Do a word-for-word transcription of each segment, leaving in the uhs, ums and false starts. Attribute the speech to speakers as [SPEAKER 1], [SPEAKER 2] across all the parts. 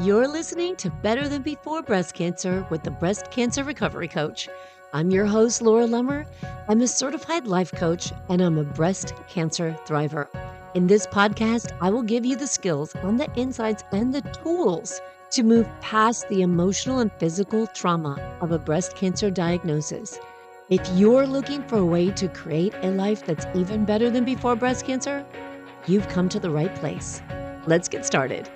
[SPEAKER 1] You're listening to Better Than Before Breast Cancer with the Breast Cancer Recovery Coach. I'm your host, Laura Lummer. I'm a certified life coach, and I'm a breast cancer thriver. In this podcast, I will give you the skills on the insights and the tools to move past the emotional and physical trauma of a breast cancer diagnosis. If you're looking for a way to create a life that's even better than before breast cancer, you've come to the right place. Let's get started.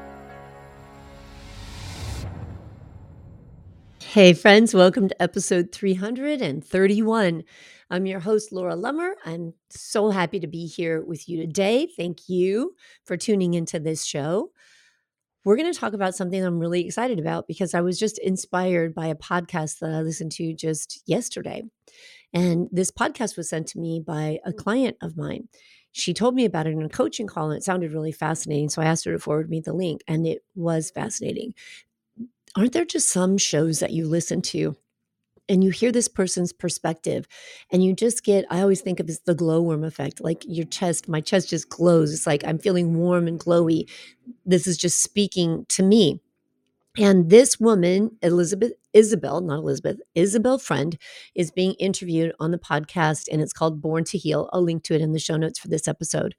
[SPEAKER 1] Hey friends, welcome to episode three hundred thirty-one. I'm your host, Laura Lummer. I'm so happy to be here with you today. Thank you for tuning into this show. We're going to talk about something I'm really excited about because I was just inspired by a podcast that I listened to just yesterday. And this podcast was sent to me by a client of mine. She told me about it in a coaching call and it sounded really fascinating. So I asked her to forward me the link and it was fascinating. Aren't there just some shows that you listen to and you hear this person's perspective and you just get, I always think of it as the glowworm effect, like your chest, my chest just glows. It's like I'm feeling warm and glowy. This is just speaking to me. And this woman, Elizabeth, Isabel, not Elizabeth, Isabel Friend, is being interviewed on the podcast and it's called Born to Heal. I'll link to it in the show notes for this episode.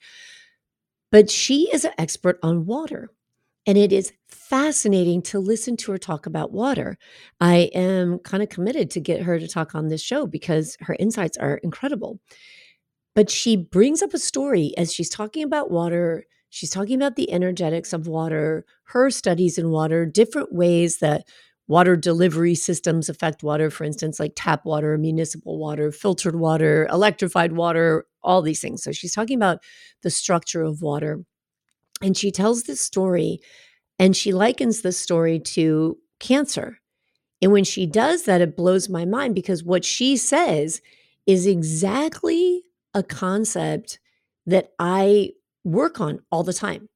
[SPEAKER 1] But she is an expert on water. And it is fascinating to listen to her talk about water. I am kind of committed to get her to talk on this show because her insights are incredible. But she brings up a story as she's talking about water. She's talking about the energetics of water, her studies in water, different ways that water delivery systems affect water, for instance, like tap water, municipal water, filtered water, electrified water, all these things. So she's talking about the structure of water. And she tells this story and she likens the story to cancer. And when she does that, it blows my mind because what she says is exactly a concept that I work on all the time.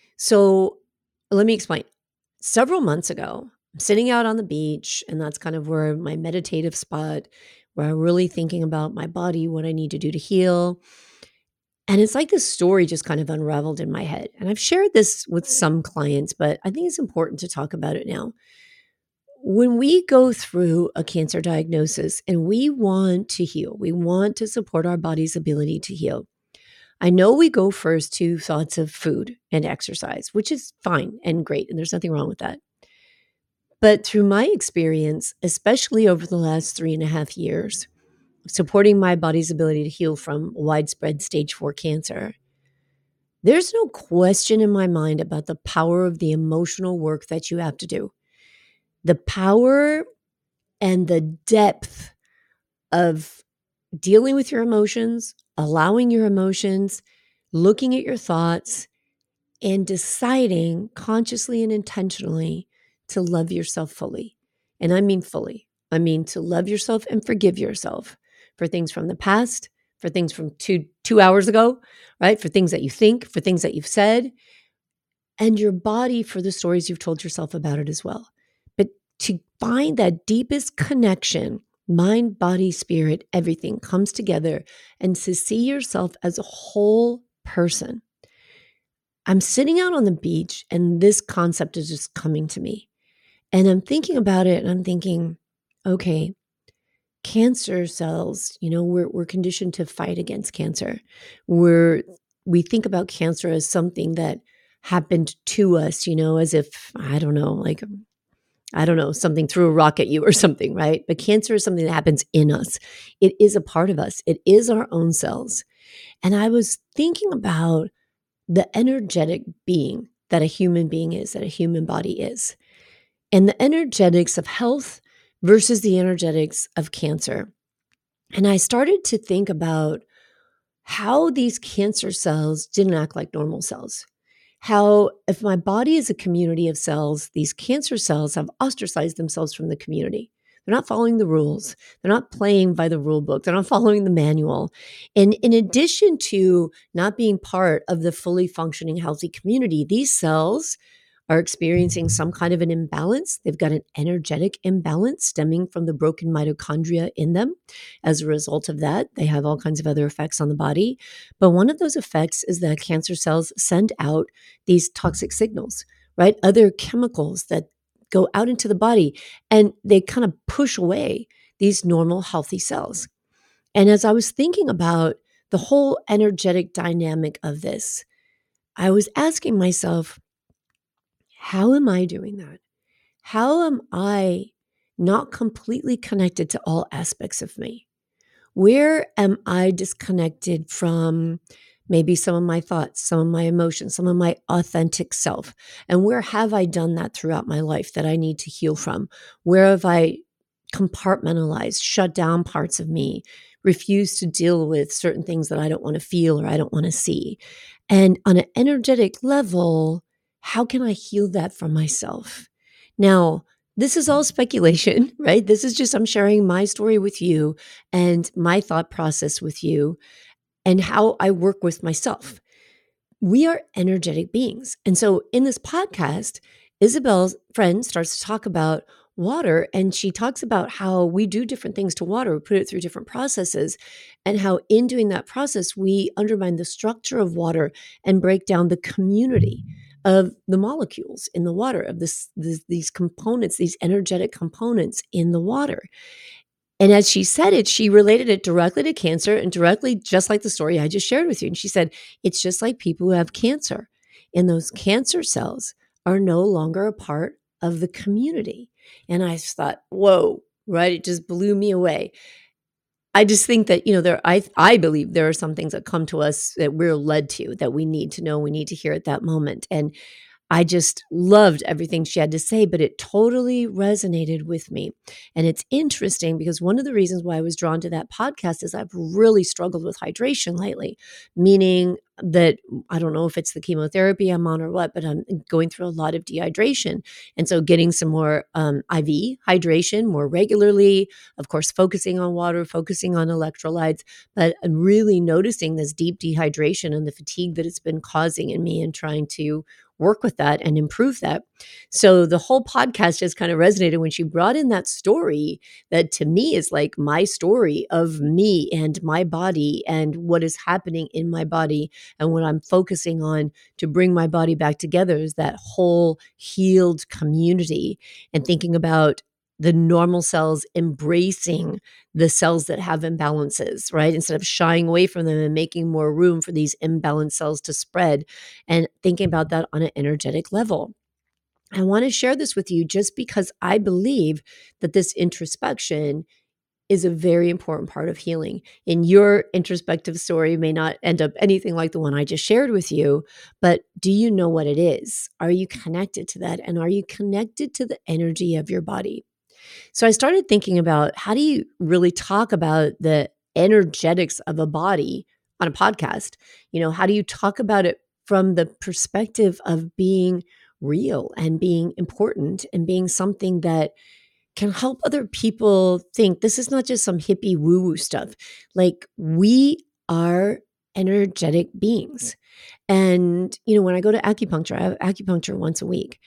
[SPEAKER 1] So let me explain. Several months ago, I'm sitting out on the beach, and that's kind of where my meditative spot, where I'm really thinking about my body, what I need to do to heal. And it's like this story just kind of unraveled in my head. And I've shared this with some clients, but I think it's important to talk about it now. When we go through a cancer diagnosis and we want to heal, we want to support our body's ability to heal. I know we go first to thoughts of food and exercise, which is fine and great, and there's nothing wrong with that. But through my experience, especially over the last three and a half years, supporting my body's ability to heal from widespread stage four cancer, there's no question in my mind about the power of the emotional work that you have to do. The power and the depth of dealing with your emotions, allowing your emotions, looking at your thoughts, and deciding consciously and intentionally to love yourself fully. And I mean fully. I mean to love yourself and forgive yourself for things from the past, for things from two, two hours ago, right? For things that you think, for things that you've said, and your body for the stories you've told yourself about it as well. But to find that deepest connection, mind, body, spirit, everything comes together, and to see yourself as a whole person. I'm sitting out on the beach and this concept is just coming to me. And I'm thinking about it and I'm thinking, okay, cancer cells, you know, we're we're conditioned to fight against cancer. We're we think about cancer as something that happened to us, you know, as if, I don't know, like, I don't know, something threw a rock at you or something, right? But cancer is something that happens in us. It is a part of us. It is our own cells. And I was thinking about the energetic being that a human being is, that a human body is, and the energetics of health versus the energetics of cancer. And I started to think about how these cancer cells didn't act like normal cells. How if my body is a community of cells, these cancer cells have ostracized themselves from the community. They're not following the rules. They're not playing by the rule book. They're not following the manual. And in addition to not being part of the fully functioning healthy community, these cells are experiencing some kind of an imbalance. They've got an energetic imbalance stemming from the broken mitochondria in them. As a result of that, they have all kinds of other effects on the body. But one of those effects is that cancer cells send out these toxic signals, right? Other chemicals that go out into the body, and they kind of push away these normal healthy cells. And as I was thinking about the whole energetic dynamic of this, I was asking myself, how am I doing that? How am I not completely connected to all aspects of me? Where am I disconnected from maybe some of my thoughts, some of my emotions, some of my authentic self? And where have I done that throughout my life that I need to heal from? Where have I compartmentalized, shut down parts of me, refused to deal with certain things that I don't want to feel or I don't want to see? And on an energetic level, how can I heal that for myself? Now, this is all speculation, right? This is just, I'm sharing my story with you and my thought process with you and how I work with myself. We are energetic beings. And so in this podcast, Isabel's friend starts to talk about water, and she talks about how we do different things to water. We put it through different processes, and how in doing that process, we undermine the structure of water and break down the community of the molecules in the water, of this, this these components, these energetic components in the water. And as she said it, she related it directly to cancer and directly, just like the story I just shared with you. And she said, it's just like people who have cancer, and those cancer cells are no longer a part of the community. And I just thought, whoa, right? It just blew me away. I just think that, you know, there, I, I believe there are some things that come to us that we're led to, that we need to know, we need to hear at that moment. And I just loved everything she had to say, but it totally resonated with me. And it's interesting because one of the reasons why I was drawn to that podcast is I've really struggled with hydration lately, meaning that I don't know if it's the chemotherapy I'm on or what, but I'm going through a lot of dehydration. And so getting some more um, I V hydration more regularly, of course, focusing on water, focusing on electrolytes, but I'm really noticing this deep dehydration and the fatigue that it's been causing in me and trying to work with that and improve that. So the whole podcast just kind of resonated when she brought in that story that to me is like my story of me and my body and what is happening in my body and what I'm focusing on to bring my body back together is that whole healed community, and thinking about the normal cells embracing the cells that have imbalances, right? Instead of shying away from them and making more room for these imbalanced cells to spread, and thinking about that on an energetic level. I want to share this with you just because I believe that this introspection is a very important part of healing. And your introspective story may not end up anything like the one I just shared with you, but do you know what it is? Are you connected to that? And are you connected to the energy of your body? So I started thinking about, how do you really talk about the energetics of a body on a podcast? You know, how do you talk about it from the perspective of being real and being important and being something that can help other people think this is not just some hippie woo-woo stuff. Like, we are energetic beings. And, you know, when I go to acupuncture, I have acupuncture once a week.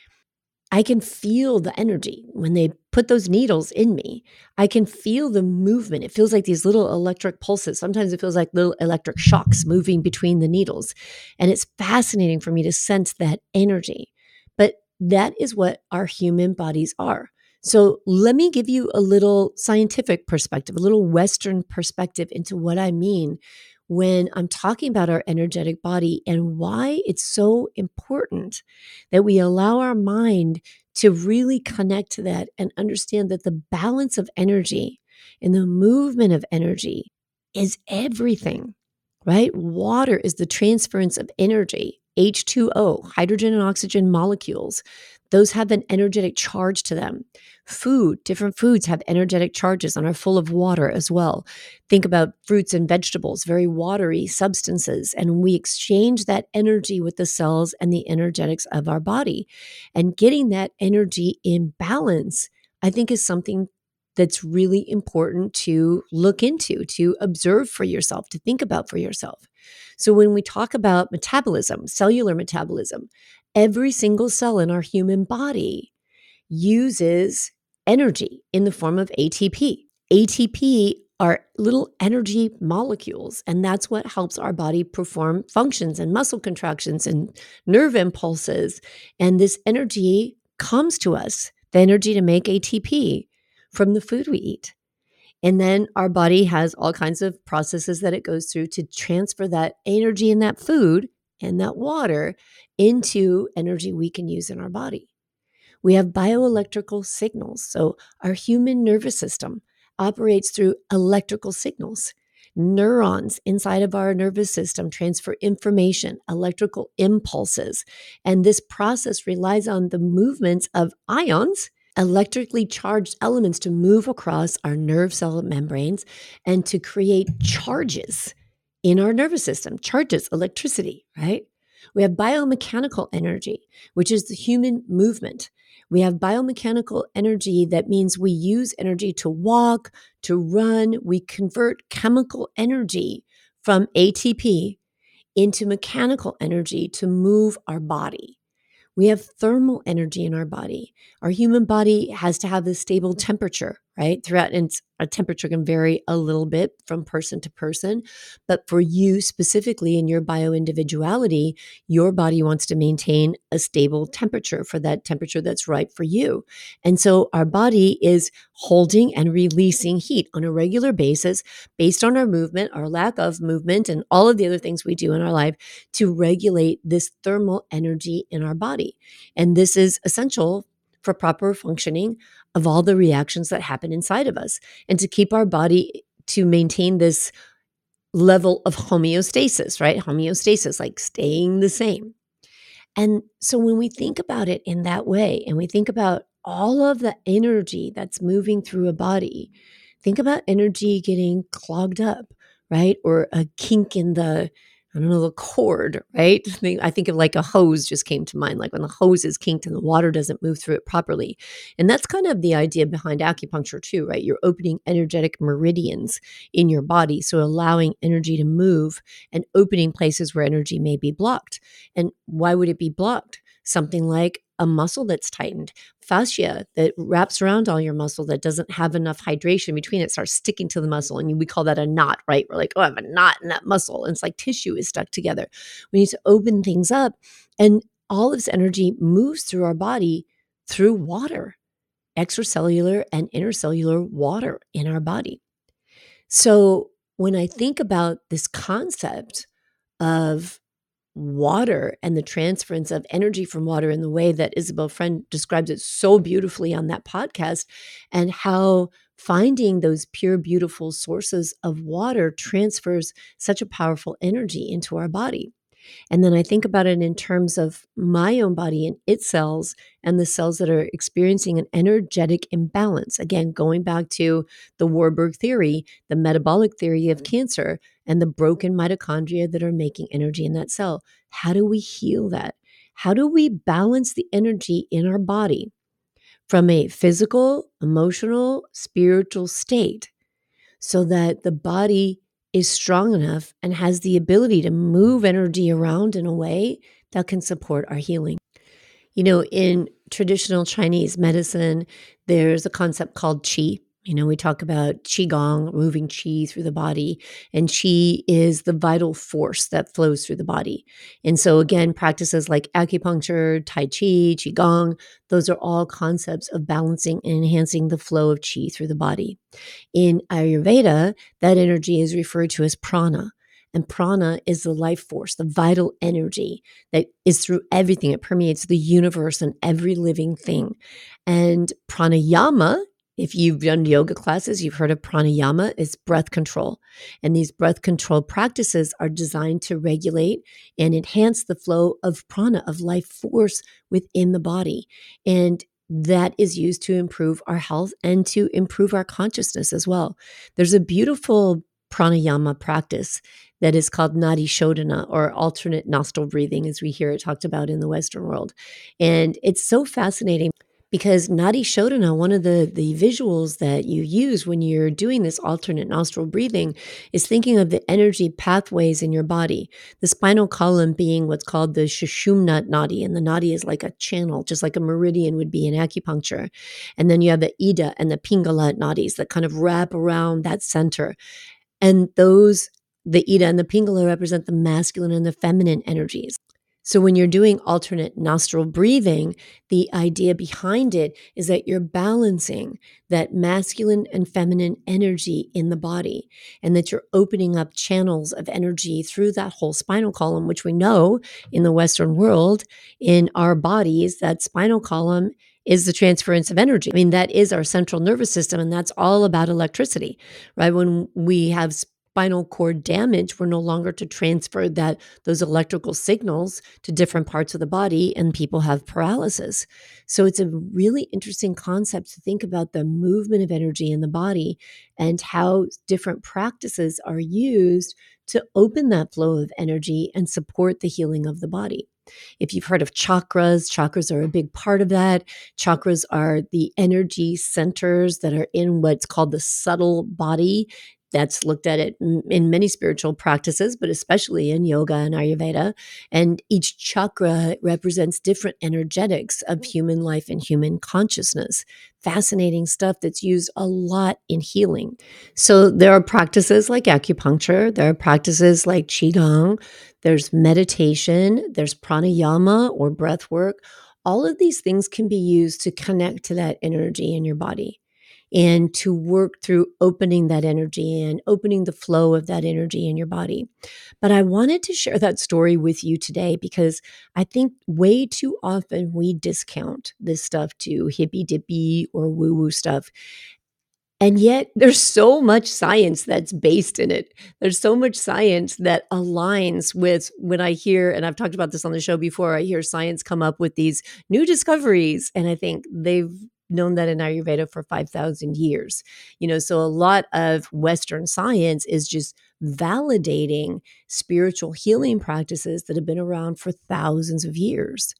[SPEAKER 1] I can feel the energy when they put those needles in me. I can feel the movement. It feels like these little electric pulses. Sometimes it feels like little electric shocks moving between the needles. And it's fascinating for me to sense that energy. But that is what our human bodies are. So let me give you a little scientific perspective, a little Western perspective into what I mean when I'm talking about our energetic body and why it's so important that we allow our mind to really connect to that and understand that the balance of energy and the movement of energy is everything, right? Water is the transference of energy. H two O, hydrogen and oxygen molecules, those have an energetic charge to them. Food, different foods have energetic charges and are full of water as well. Think about fruits and vegetables, very watery substances, and we exchange that energy with the cells and the energetics of our body. And getting that energy in balance, I think, is something that's really important to look into, to observe for yourself, to think about for yourself. So when we talk about metabolism, cellular metabolism, every single cell in our human body uses energy in the form of A T P. A T P are little energy molecules. And that's what helps our body perform functions and muscle contractions and nerve impulses. And this energy comes to us, the energy to make A T P from the food we eat. And then our body has all kinds of processes that it goes through to transfer that energy in that food and that water into energy we can use in our body. We have bioelectrical signals. So our human nervous system operates through electrical signals. Neurons inside of our nervous system transfer information, electrical impulses. And this process relies on the movements of ions, electrically charged elements, to move across our nerve cell membranes and to create charges in our nervous system. Charges, electricity, right? We have biomechanical energy, which is the human movement. We have biomechanical energy. That means we use energy to walk, to run. We convert chemical energy from A T P into mechanical energy to move our body. We have thermal energy in our body. Our human body has to have this stable temperature, right? Throughout, and a temperature can vary a little bit from person to person. But for you specifically in your bio-individuality, your body wants to maintain a stable temperature for that temperature that's right for you. And so our body is holding and releasing heat on a regular basis based on our movement, our lack of movement, and all of the other things we do in our life to regulate this thermal energy in our body. And this is essential for proper functioning of all the reactions that happen inside of us, and to keep our body to maintain this level of homeostasis, right? Homeostasis, like staying the same. And so when we think about it in that way, and we think about all of the energy that's moving through a body, think about energy getting clogged up, right? Or a kink in the, I don't know, the cord, right? I think of like a hose just came to mind, like when the hose is kinked and the water doesn't move through it properly. And that's kind of the idea behind acupuncture too, right? You're opening energetic meridians in your body. So allowing energy to move and opening places where energy may be blocked. And why would it be blocked? Something like a muscle that's tightened, fascia that wraps around all your muscle that doesn't have enough hydration between it, starts sticking to the muscle. And we call that a knot, right? We're like, oh, I have a knot in that muscle. And it's like tissue is stuck together. We need to open things up. And all this energy moves through our body through water, extracellular and intercellular water in our body. So when I think about this concept of water and the transference of energy from water in the way that Isabel Friend describes it so beautifully on that podcast, and how finding those pure, beautiful sources of water transfers such a powerful energy into our body. And then I think about it in terms of my own body and its cells and the cells that are experiencing an energetic imbalance. Again, going back to the Warburg theory, the metabolic theory of cancer, and the broken mitochondria that are making energy in that cell. How do we heal that? How do we balance the energy in our body from a physical, emotional, spiritual state so that the body is strong enough and has the ability to move energy around in a way that can support our healing? You know, in traditional Chinese medicine, there's a concept called qi. You know, we talk about qigong, moving qi through the body, and qi is the vital force that flows through the body. And so again, practices like acupuncture, tai chi, qigong, those are all concepts of balancing and enhancing the flow of qi through the body. In Ayurveda, that energy is referred to as prana. And prana is the life force, the vital energy that is through everything. It permeates the universe and every living thing. And pranayama, if you've done yoga classes, you've heard of pranayama, is breath control. And these breath control practices are designed to regulate and enhance the flow of prana, of life force within the body. And that is used to improve our health and to improve our consciousness as well. There's a beautiful pranayama practice that is called Nadi Shodhana, or alternate nostril breathing, as we hear it talked about in the Western world. And it's so fascinating Because Nadi Shodhana, one of the the visuals that you use when you're doing this alternate nostril breathing is thinking of the energy pathways in your body. The spinal column being what's called the Sushumna Nadi, and the Nadi is like a channel, just like a meridian would be in acupuncture. And then you have the Ida and the Pingala Nadis that kind of wrap around that center. And those, the Ida and the Pingala, represent the masculine and the feminine energies. So when you're doing alternate nostril breathing, the idea behind it is that you're balancing that masculine and feminine energy in the body, and that you're opening up channels of energy through that whole spinal column, which we know in the Western world, in our bodies, that spinal column is the transference of energy. I mean, that is our central nervous system, and that's all about electricity, right? When we have spinal cord damage, we're no longer to transfer that those electrical signals to different parts of the body, and people have paralysis. So it's a really interesting concept to think about the movement of energy in the body and how different practices are used to open that flow of energy and support the healing of the body. If you've heard of chakras, chakras are a big part of that. Chakras are the energy centers that are in what's called the subtle body. That's looked at it in many spiritual practices, but especially in yoga and Ayurveda. And each chakra represents different energetics of human life and human consciousness. Fascinating stuff that's used a lot in healing. So there are practices like acupuncture, there are practices like Qigong, there's meditation, there's pranayama or breath work. All of these things can be used to connect to that energy in your body and to work through opening that energy and opening the flow of that energy in your body. But I wanted to share that story with you today because I think way too often we discount this stuff to hippy dippy or woo woo stuff. And yet there's so much science that's based in it. There's so much science that aligns with when I hear, and I've talked about this on the show before, I hear science come up with these new discoveries. And I think they've known that in Ayurveda for five thousand years. You know, so a lot of Western science is just validating spiritual healing practices that have been around for thousands of years.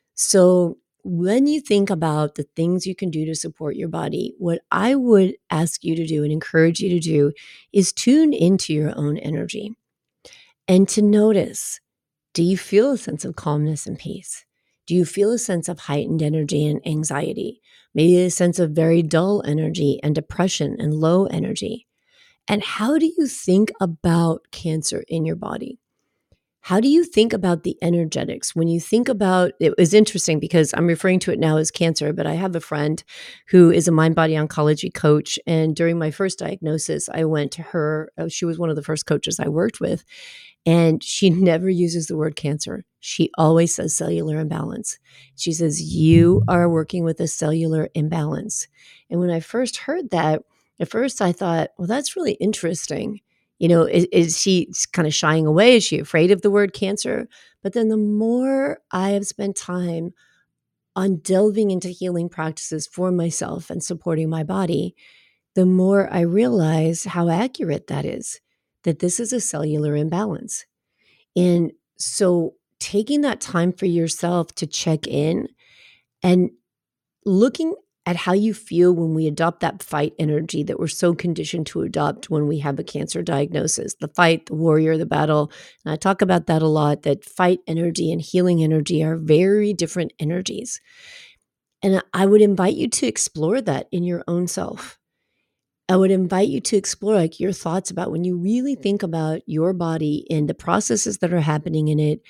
[SPEAKER 1] So when you think about the things you can do to support your body, what I would ask you to do and encourage you to do is tune into your own energy and to notice, do you feel a sense of calmness and peace? Do you feel a sense of heightened energy and anxiety? Maybe a sense of very dull energy and depression and low energy? And how do you think about cancer in your body? How do you think about the energetics when you think about it? Was interesting because I'm referring to it now as cancer, but I have a friend who is a mind body oncology coach. And during my first diagnosis, I went to her. uh, She was one of the first coaches I worked with, and she never uses the word cancer. She always says cellular imbalance. She says, you are working with a cellular imbalance. And when I first heard that, at first I thought, well, that's really interesting. You know, is, is she kind of shying away? Is she afraid of the word cancer? But then the more I have spent time on delving into healing practices for myself and supporting my body, the more I realize how accurate that is, that this is a cellular imbalance. And so taking that time for yourself to check in and looking at how you feel when we adopt that fight energy that we're so conditioned to adopt when we have a cancer diagnosis, the fight, the warrior, the battle. And I talk about that a lot, that fight energy and healing energy are very different energies. And I would invite you to explore that in your own self. I would invite you to explore like your thoughts about when you really think about your body and the processes that are happening in it.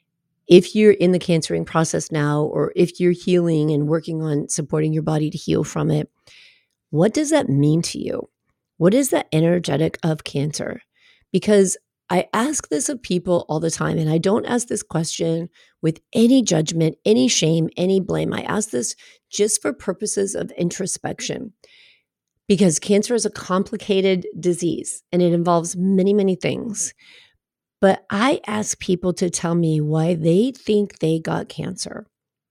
[SPEAKER 1] If you're in the cancering process now, or if you're healing and working on supporting your body to heal from it, what does that mean to you? What is the energetic of cancer? Because I ask this of people all the time, and I don't ask this question with any judgment, any shame, any blame. I ask this just for purposes of introspection, because cancer is a complicated disease and it involves many, many things. But I ask people to tell me why they think they got cancer.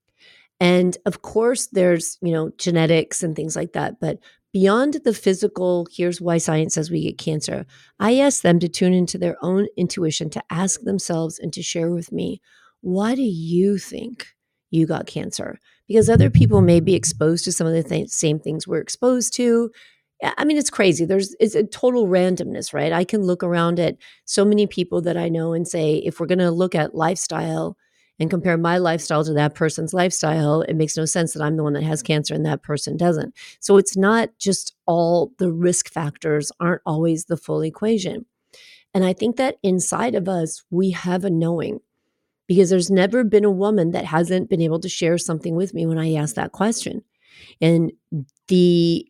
[SPEAKER 1] And of course, there's, you know, genetics and things like that. But beyond the physical, here's why science says we get cancer, I ask them to tune into their own intuition, to ask themselves and to share with me, why do you think you got cancer? because other people may be exposed to some of the th- same things we're exposed to. Yeah, I mean, it's crazy. There's it's a total randomness, right? I can look around at so many people that I know and say, if we're going to look at lifestyle and compare my lifestyle to that person's lifestyle, it makes no sense that I'm the one that has cancer and that person doesn't. So it's not just all the risk factors aren't always the full equation. And I think that inside of us, we have a knowing, because there's never been a woman that hasn't been able to share something with me when I ask that question. And the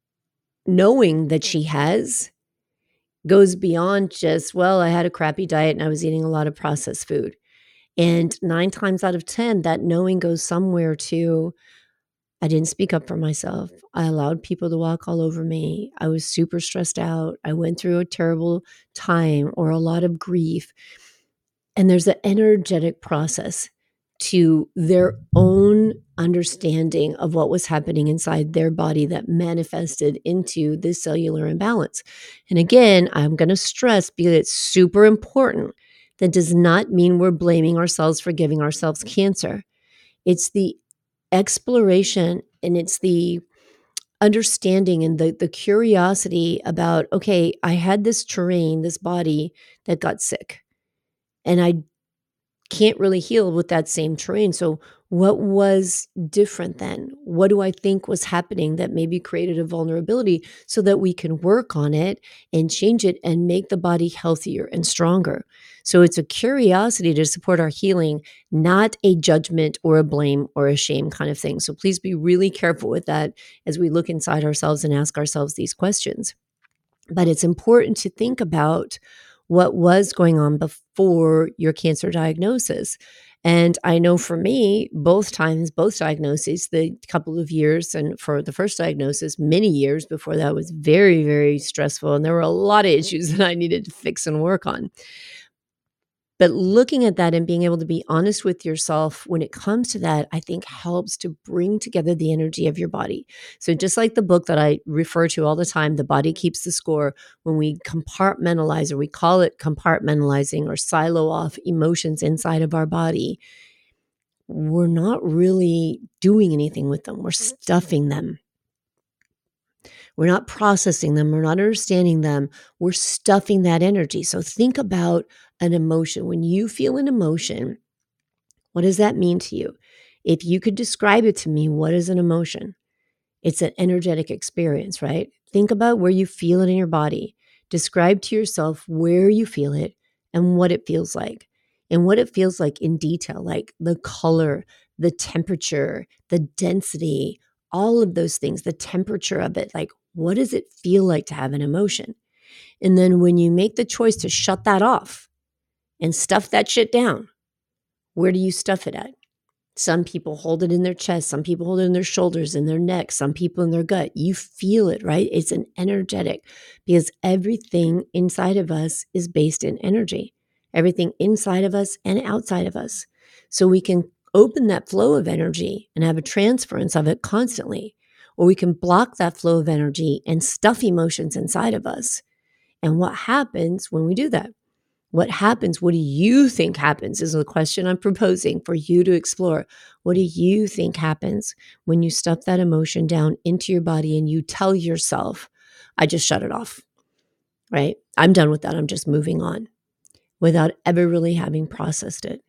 [SPEAKER 1] knowing that she has goes beyond just, well, I had a crappy diet and I was eating a lot of processed food. And nine times out of ten, that knowing goes somewhere to, I didn't speak up for myself. I allowed people to walk all over me. I was super stressed out. I went through a terrible time or a lot of grief. And there's an energetic process to their own understanding of what was happening inside their body that manifested into this cellular imbalance. And again, I'm going to stress, because it's super important, that does not mean we're blaming ourselves for giving ourselves cancer. It's the exploration and it's the understanding and the, the curiosity about, okay, I had this terrain, this body that got sick, and I can't really heal with that same terrain. So what was different then? What do I think was happening that maybe created a vulnerability so that we can work on it and change it and make the body healthier and stronger? So it's a curiosity to support our healing, not a judgment or a blame or a shame kind of thing. So please be really careful with that as we look inside ourselves and ask ourselves these questions. But it's important to think about what was going on before your cancer diagnosis. And I know for me, both times, both diagnoses, the couple of years, and for the first diagnosis, many years before that, was very, very stressful. And there were a lot of issues that I needed to fix and work on. But looking at that and being able to be honest with yourself when it comes to that, I think helps to bring together the energy of your body. So just like the book that I refer to all the time, The Body Keeps the Score, when we compartmentalize, or we call it compartmentalizing, or silo off emotions inside of our body, we're not really doing anything with them. We're stuffing them. We're not processing them. We're not understanding them. We're stuffing that energy. So think about an emotion. When you feel an emotion, what does that mean to you? If you could describe it to me, what is an emotion? It's an energetic experience, right? Think about where you feel it in your body. Describe to yourself where you feel it and what it feels like. And what it feels like in detail, like the color, the temperature, the density, all of those things, the temperature of it. Like, what does it feel like to have an emotion? And then when you make the choice to shut that off and stuff that shit down, where do you stuff it at? Some people hold it in their chest. Some people hold it in their shoulders, in their neck, some people in their gut. You feel it, right? It's an energetic, because everything inside of us is based in energy. Everything inside of us and outside of us. So we can open that flow of energy and have a transference of it constantly, or we can block that flow of energy and stuff emotions inside of us. And what happens when we do that? What happens? What do you think happens is the question I'm proposing for you to explore. What do you think happens when you stuff that emotion down into your body and you tell yourself, I just shut it off, right? I'm done with that. I'm just moving on, without ever really having processed it.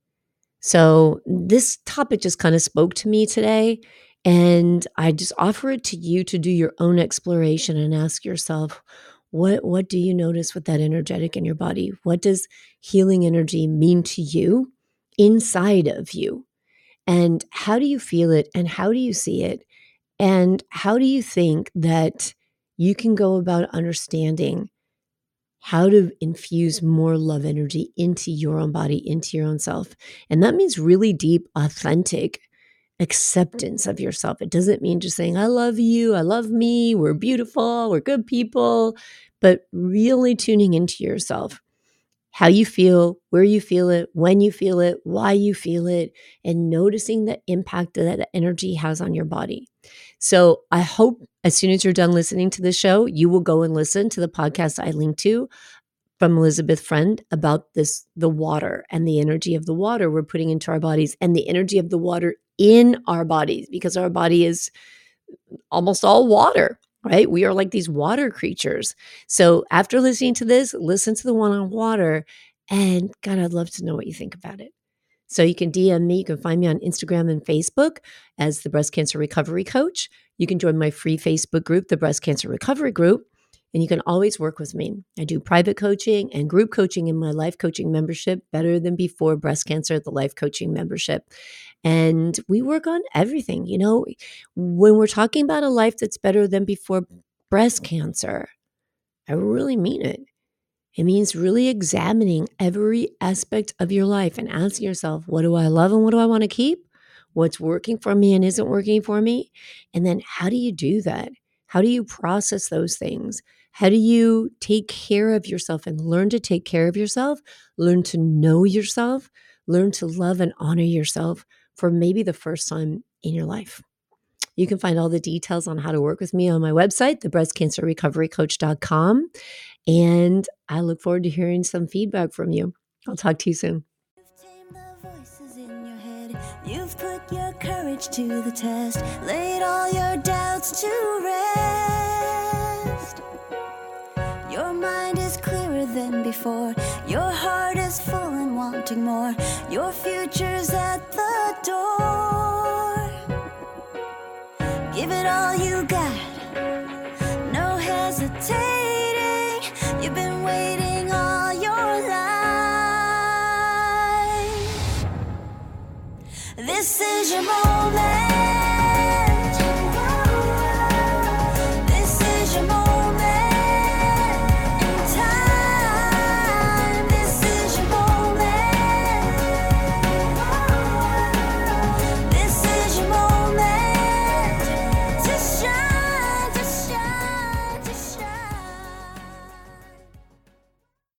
[SPEAKER 1] So this topic just kind of spoke to me today, and I just offer it to you to do your own exploration and ask yourself, what what do you notice with that energetic in your body? What does healing energy mean to you inside of you? And how do you feel it, and how do you see it? And how do you think that you can go about understanding how to infuse more love energy into your own body, into your own self? And that means really deep, authentic acceptance of yourself. It doesn't mean just saying, I love you, I love me, we're beautiful, we're good people, but really tuning into yourself, how you feel, where you feel it, when you feel it, why you feel it, and noticing the impact that that energy has on your body. So I hope as soon as you're done listening to the show, you will go and listen to the podcast I linked to from Elizabeth Friend about this, the water and the energy of the water we're putting into our bodies, and the energy of the water in our bodies, because our body is almost all water, right? We are like these water creatures. So after listening to this, listen to the one on water. And God, I'd love to know what you think about it. So you can D M me. You can find me on Instagram and Facebook as the Breast Cancer Recovery Coach. You can join my free Facebook group, the Breast Cancer Recovery Group. And you can always work with me. I do private coaching and group coaching in my life coaching membership, Better Than Before Breast Cancer, the life coaching membership. And we work on everything. You know, when we're talking about a life that's better than before breast cancer, I really mean it. It means really examining every aspect of your life and asking yourself, what do I love and what do I want to keep? What's working for me and isn't working for me? And then how do you do that? How do you process those things? How do you take care of yourself and learn to take care of yourself? Learn to know yourself, learn to love and honor yourself for maybe the first time in your life. You can find all the details on how to work with me on my website, the breast cancer recovery coach dot com. And I look forward to hearing some feedback from you. I'll talk to you soon.
[SPEAKER 2] You've put your courage to the test, laid all your doubts to rest. Your mind is clearer than before, your heart is full and wanting more, your future's at the door. Give it all you got, no hesitating, you've been waiting all your life. This is your moment.